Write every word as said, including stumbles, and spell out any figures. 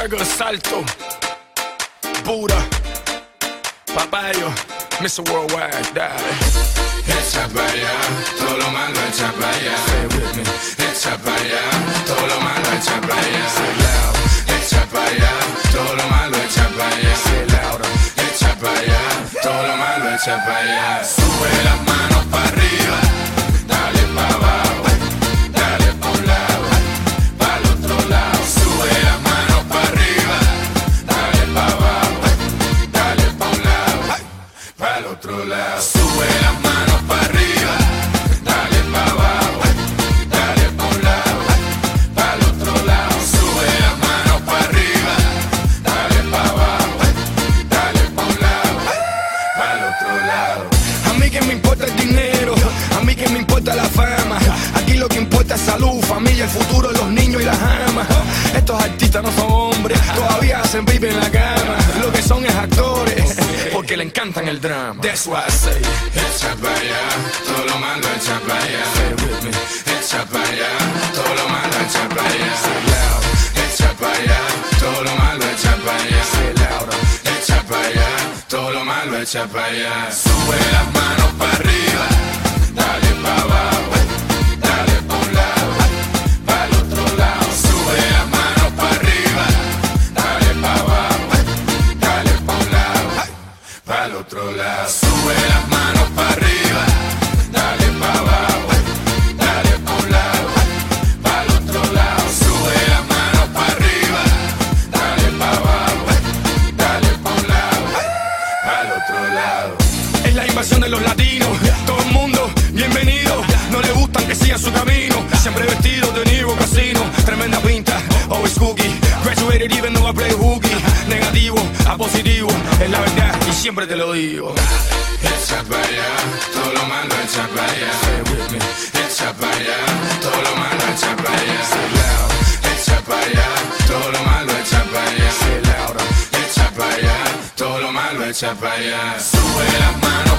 Fuego Salto, Buda, Papayo, mister Worldwide, dale. Echa pa' allá, todo lo malo echa pa' allá. Say it with me. Echa pa' allá, todo lo malo echa pa' allá. Say it loud. Echa pa' allá, todo lo malo echa pa' allá. Say it louder. Echa pa' allá, todo lo malo echa pa' allá. Sube las manos pa' arriba, dale pa' abajo, dale pa' un lado, pa' el otro lado. Sube las manos pa' arriba, dale pa' abajo, dale pa' un lado, pa' el otro lado. Sube las manos pa' arriba, dale pa' abajo, dale pa' un lado, pa' el otro lado. Sube las manos pa' arriba, dale pa' abajo, dale pa' un lado, pa' el otro lado. A mí que me importa el dinero, a mí que me importa la fama. Aquí lo que importa es salud, familia, el futuro, los niños y las amas. Estos artistas no son hombres, todavía hacen baby en la cama. Lo que son es actores, porque le encantan el drama. That's why I say, Echa pa' allá, todo lo malo echa pa' allá. say it with me. Echa pa' allá, todo lo malo echa pa' allá. Say it loud. Echa pa' allá, todo lo malo echa pa' allá. Say it louder. Echa pa' allá, todo lo malo echa pa' allá. Sube las manos pa' arriba, dale pa' abajo, dale pa' un lado, pa' el otro lado. Sube las manos pa' arriba, dale pa' abajo, dale pa' un lado, pa' el otro lado. Sube las manos pa' arriba, dale pa' abajo, dale pa' un lado, pa' el otro lado. Sube las manos pa' arriba, dale pa' abajo, dale pa' un lado, pa' el otro lado. Es la invasión de los latinos, todo el mundo bienvenido. No le gustan que sigan su camino, siempre vestidos de Niro Casino. Tremenda pinta, always cookie. Graduated even though I play hooky. Negativo a positivo, es la verdad y siempre te lo digo. Echa pa' allá, todo lo malo echa pa' allá. Say it with me. Echa pa' allá, todo lo malo echa pa' allá. Say it loud. Echa pa' allá, todo lo malo echa pa' allá. Say it louder. Echa pa' allá, todo lo malo echa pa' allá. Sube las manos